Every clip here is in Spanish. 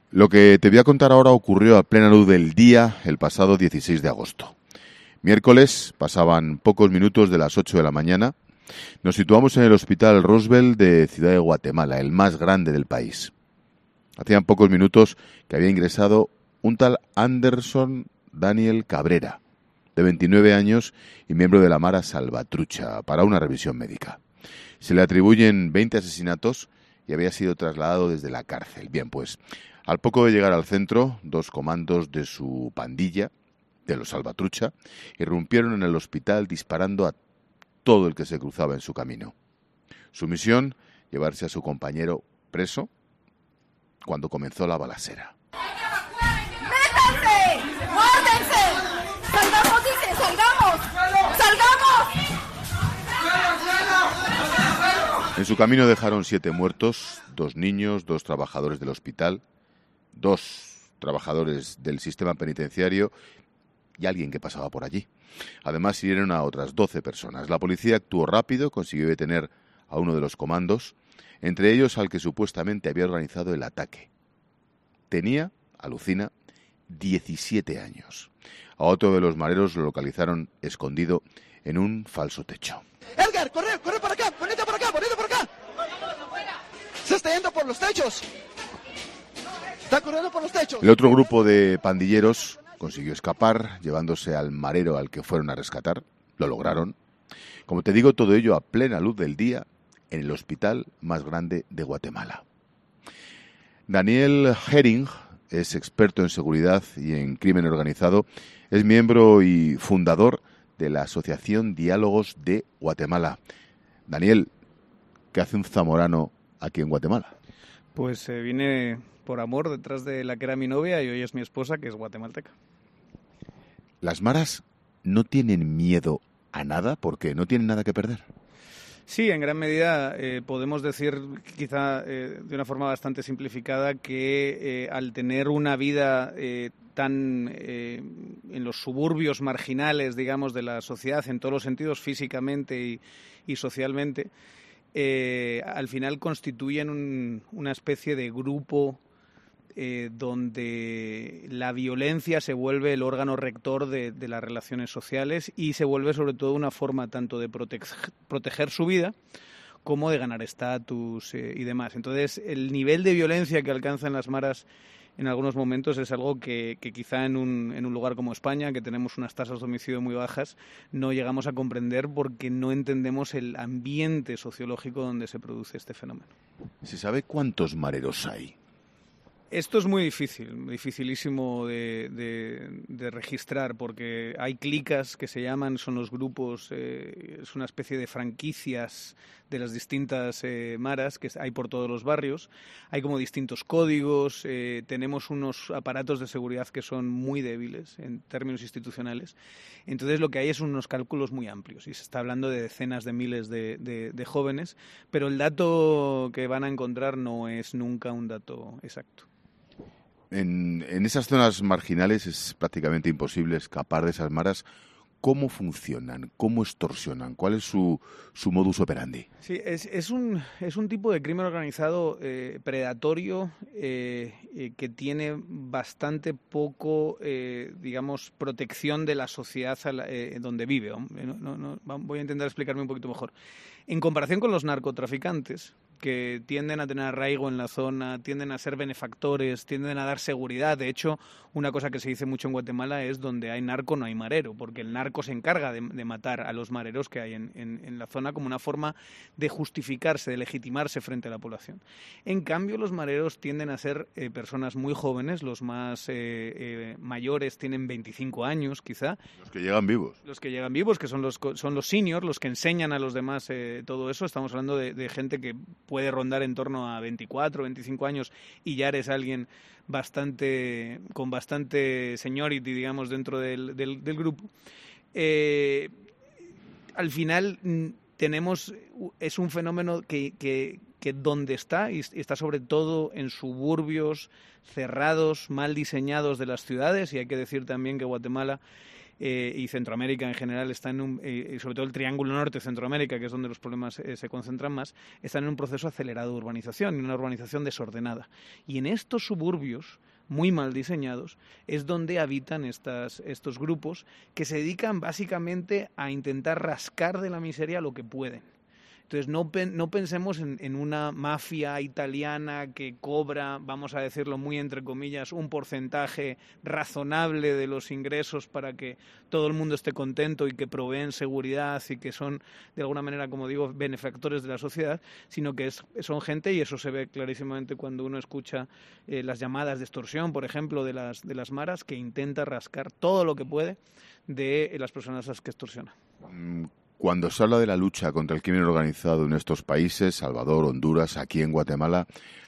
Lo que te voy a contar ahora ocurrió a plena luz del día el pasado 16 de agosto. Miércoles, pasaban pocos minutos de las 8 de la mañana. Nos situamos en el Hospital Roosevelt de Ciudad de Guatemala, el más grande del país. Hacían pocos minutos que había ingresado un tal Anderson Daniel Cabrera, de 29 años y miembro de la Mara Salvatrucha, para una revisión médica. Se le atribuyen 20 asesinatos y había sido trasladado desde la cárcel. Bien, pues, al poco de llegar al centro, dos comandos de su pandilla, de los Salvatrucha, irrumpieron en el hospital disparando a todo el que se cruzaba en su camino. Su misión, llevarse a su compañero preso cuando comenzó la balacera. ¡Métanse! ¡Guárdense! ¡Salgamos, dice! ¡Salgamos! ¡Salgamos! En su camino dejaron 7 muertos, 2 niños, 2 trabajadores del hospital, 2 trabajadores del sistema penitenciario y alguien que pasaba por allí. Además, hirieron a otras 12 personas. La policía actuó rápido, consiguió detener a uno de los comandos, entre ellos al que supuestamente había organizado el ataque. Tenía, alucina, 17 años. A otro de los mareros lo localizaron escondido en un falso techo. ¡Edgar, corre para acá! ¡Ponete por acá! ¡Se está yendo por los techos! ¡Está corriendo por los techos! El otro grupo de pandilleros consiguió escapar, llevándose al marero al que fueron a rescatar. Lo lograron. Como te digo, todo ello a plena luz del día en el hospital más grande de Guatemala. Daniel Hering es experto en seguridad y en crimen organizado. Es miembro y fundador de la Asociación Diálogos de Guatemala. Daniel, ¿qué hace un zamorano aquí en Guatemala? Pues vine por amor detrás de la que era mi novia y hoy es mi esposa, que es guatemalteca. ¿Las maras no tienen miedo a nada porque no tienen nada que perder? Sí, en gran medida podemos decir, quizá de una forma bastante simplificada, que al tener una vida tan en los suburbios marginales, digamos, de la sociedad, en todos los sentidos, físicamente y socialmente, al final constituyen una especie de grupo donde la violencia se vuelve el órgano rector de las relaciones sociales y se vuelve sobre todo una forma tanto de proteger su vida como de ganar estatus y demás. Entonces, el nivel de violencia que alcanzan las maras en algunos momentos es algo que quizá en un lugar como España, que tenemos unas tasas de homicidio muy bajas, no llegamos a comprender porque no entendemos el ambiente sociológico donde se produce este fenómeno. ¿Se sabe cuántos mareros hay? Esto es muy difícil, dificilísimo de registrar, porque hay clicas que se llaman, son los grupos, es una especie de franquicias de las distintas maras que hay por todos los barrios. Hay como distintos códigos, tenemos unos aparatos de seguridad que son muy débiles en términos institucionales. Entonces lo que hay es unos cálculos muy amplios y se está hablando de decenas de miles de jóvenes, pero el dato que van a encontrar no es nunca un dato exacto. En esas zonas marginales es prácticamente imposible escapar de esas maras. ¿Cómo funcionan? ¿Cómo extorsionan? ¿Cuál es su modus operandi? Sí, es un tipo de crimen organizado predatorio que tiene bastante poco, digamos, protección de la sociedad donde vive. Voy a intentar explicarme un poquito mejor. En comparación con los narcotraficantes, que tienden a tener arraigo en la zona, tienden a ser benefactores, tienden a dar seguridad. De hecho, una cosa que se dice mucho en Guatemala es donde hay narco no hay marero, porque el narco se encarga de matar a los mareros que hay en la zona como una forma de justificarse, de legitimarse frente a la población. En cambio, los mareros tienden a ser personas muy jóvenes, los más mayores tienen 25 años quizá. Los que llegan vivos. Los que llegan vivos, que son los seniors, los que enseñan a los demás todo eso. Estamos hablando de gente que puede rondar en torno a 24, 25 años y ya eres alguien con bastante seniority, digamos, dentro del grupo. Al final es un fenómeno que donde está, y está sobre todo en suburbios cerrados, mal diseñados de las ciudades, y hay que decir también que Guatemala y Centroamérica en general está sobre todo el Triángulo Norte, Centroamérica, que es donde los problemas se concentran más, están en un proceso acelerado de urbanización y una urbanización desordenada. Y en estos suburbios muy mal diseñados, es donde habitan estos grupos que se dedican básicamente a intentar rascar de la miseria lo que pueden. Entonces no pensemos en una mafia italiana que cobra, vamos a decirlo muy entre comillas, un porcentaje razonable de los ingresos para que todo el mundo esté contento y que proveen seguridad y que son de alguna manera, como digo, benefactores de la sociedad, sino que son gente, y eso se ve clarísimamente cuando uno escucha las llamadas de extorsión, por ejemplo, de las maras, que intenta rascar todo lo que puede de las personas a las que extorsiona. Cuando se habla de la lucha contra el crimen organizado en estos países, Salvador, Honduras, aquí en Guatemala,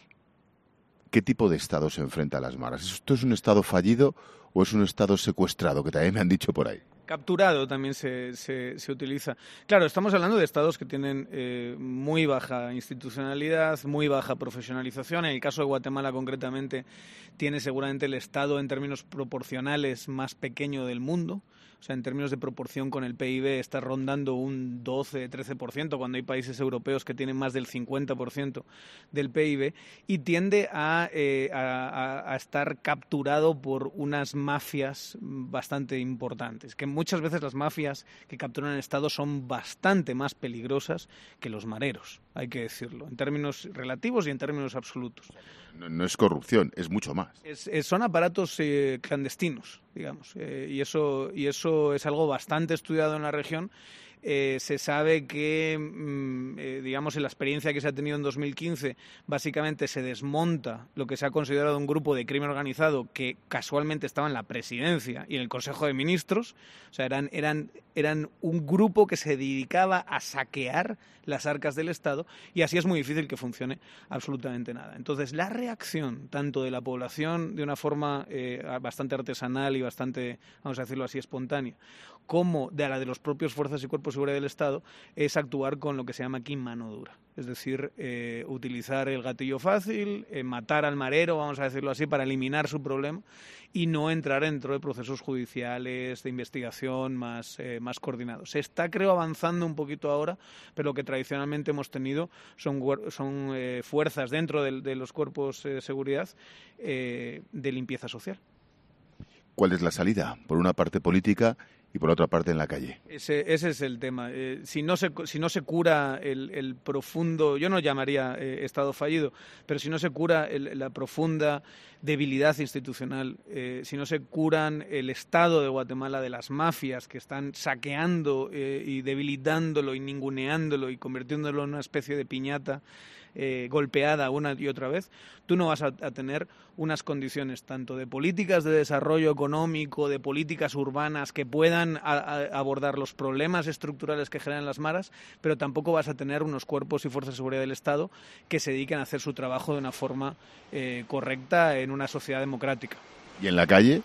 ¿qué tipo de Estado se enfrenta a las maras? ¿Esto es un Estado fallido o es un Estado secuestrado, que también me han dicho por ahí? Capturado también se utiliza. Claro, estamos hablando de estados que tienen muy baja institucionalidad, muy baja profesionalización. En el caso de Guatemala, concretamente, tiene seguramente el estado en términos proporcionales más pequeño del mundo. O sea, en términos de proporción con el PIB está rondando un 12-13%, cuando hay países europeos que tienen más del 50% del PIB, y tiende a estar capturado por unas mafias bastante importantes, que muchas veces las mafias que capturan el Estado son bastante más peligrosas que los mareros, hay que decirlo, en términos relativos y en términos absolutos. No es corrupción, es mucho más. Son aparatos clandestinos, digamos, y eso es algo bastante estudiado en la región. Se sabe que, digamos, en la experiencia que se ha tenido en 2015, básicamente se desmonta lo que se ha considerado un grupo de crimen organizado que casualmente estaba en la presidencia y en el Consejo de Ministros. O sea, eran un grupo que se dedicaba a saquear las arcas del Estado, y así es muy difícil que funcione absolutamente nada. Entonces, la reacción tanto de la población de una forma bastante artesanal y bastante, vamos a decirlo así, espontánea, como de la de los propios fuerzas y cuerpos de seguridad del Estado, es actuar con lo que se llama aquí mano dura. Es decir, utilizar el gatillo fácil, matar al marero, vamos a decirlo así, para eliminar su problema y no entrar dentro de procesos judiciales, de investigación más coordinados. Se está, creo, avanzando un poquito ahora, pero lo que tradicionalmente hemos tenido son fuerzas dentro de los cuerpos de seguridad de limpieza social. ¿Cuál es la salida? Por una parte política y por otra parte en la calle. Ese es el tema. Si no se cura el profundo, yo no llamaría Estado fallido, pero si no se cura la profunda debilidad institucional, si no se curan el Estado de Guatemala de las mafias que están saqueando y debilitándolo y ninguneándolo y convirtiéndolo en una especie de piñata golpeada una y otra vez, tú no vas a tener unas condiciones tanto de políticas de desarrollo económico, de políticas urbanas que puedan abordar los problemas estructurales que generan las maras, pero tampoco vas a tener unos cuerpos y fuerzas de seguridad del Estado que se dediquen a hacer su trabajo de una forma correcta en una sociedad democrática. ¿Y en la calle?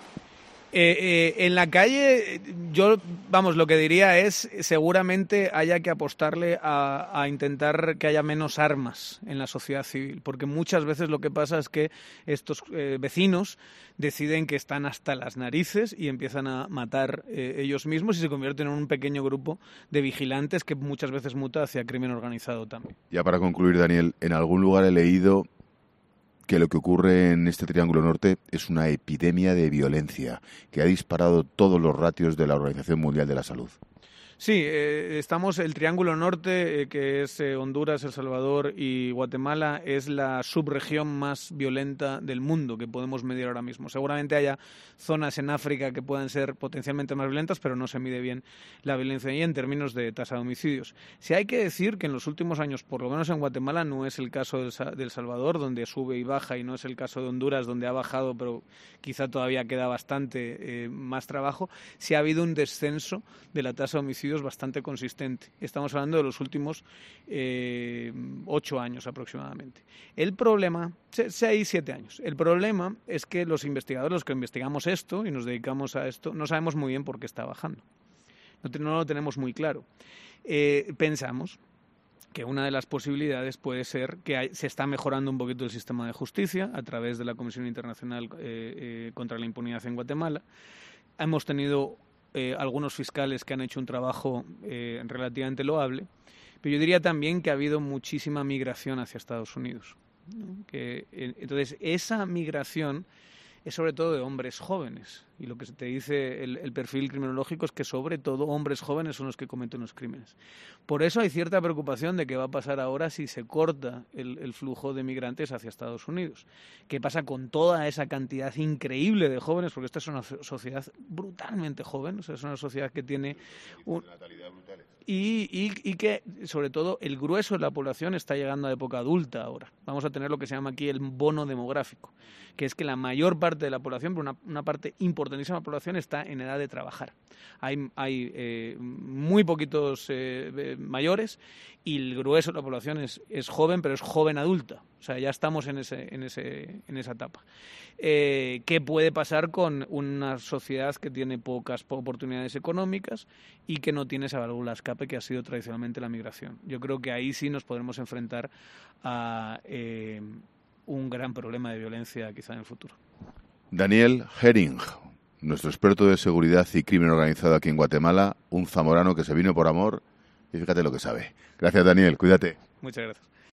En la calle, lo que diría es, seguramente haya que apostarle a intentar que haya menos armas en la sociedad civil, porque muchas veces lo que pasa es que estos vecinos deciden que están hasta las narices y empiezan a matar ellos mismos y se convierten en un pequeño grupo de vigilantes que muchas veces muta hacia crimen organizado también. Ya para concluir, Daniel, en algún lugar he leído que lo que ocurre en este Triángulo Norte es una epidemia de violencia que ha disparado todos los ratios de la Organización Mundial de la Salud. Sí, el Triángulo Norte, que es Honduras, El Salvador y Guatemala, es la subregión más violenta del mundo que podemos medir ahora mismo. Seguramente haya zonas en África que puedan ser potencialmente más violentas, pero no se mide bien la violencia ahí en términos de tasa de homicidios. Sí hay que decir que en los últimos años, por lo menos en Guatemala, no es el caso de El Salvador, donde sube y baja, y no es el caso de Honduras, donde ha bajado, pero quizá todavía queda bastante más trabajo. Sí ha habido un descenso de la tasa de homicidios bastante consistente. Estamos hablando de los últimos 8 años aproximadamente. El problema, 6-7 años. El problema es que los investigadores, los que investigamos esto y nos dedicamos a esto, no sabemos muy bien por qué está bajando. No lo tenemos muy claro. Pensamos que una de las posibilidades puede ser que se está mejorando un poquito el sistema de justicia a través de la Comisión Internacional contra la Impunidad en Guatemala. Hemos tenido algunos fiscales que han hecho un trabajo relativamente loable, pero yo diría también que ha habido muchísima migración hacia Estados Unidos, ¿no? Entonces, esa migración es sobre todo de hombres jóvenes, y lo que se te dice el perfil criminológico es que sobre todo hombres jóvenes son los que cometen los crímenes. Por eso hay cierta preocupación de qué va a pasar ahora si se corta el flujo de migrantes hacia Estados Unidos. ¿Qué pasa con toda esa cantidad increíble de jóvenes? Porque esta es una sociedad brutalmente joven, o sea, es una sociedad que tiene y que, sobre todo, el grueso de la población está llegando a época adulta ahora. Vamos a tener lo que se llama aquí el bono demográfico, que es que la mayor parte de la población, pero una parte importantísima de la población, está en edad de trabajar. Hay muy poquitos mayores y el grueso de la población es joven, pero es joven adulta. O sea, ya estamos en esa etapa. ¿Qué puede pasar con una sociedad que tiene pocas oportunidades económicas y que no tiene esa válvula de escape que ha sido tradicionalmente la migración? Yo creo que ahí sí nos podremos enfrentar a un gran problema de violencia quizá en el futuro. Daniel Hering, nuestro experto de seguridad y crimen organizado aquí en Guatemala, un zamorano que se vino por amor y fíjate lo que sabe. Gracias, Daniel, cuídate. Muchas gracias.